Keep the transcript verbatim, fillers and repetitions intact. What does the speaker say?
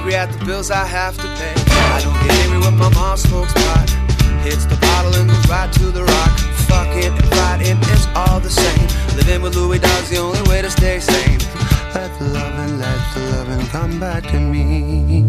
angry at the bills I have to pay. I don't get angry when my mom smokes pot, hits the bottle and goes right to the rock. Fucking and fighting is all the same. Living with Louis Dog's the only way to stay sane. Let the loving, let the loving come back to me.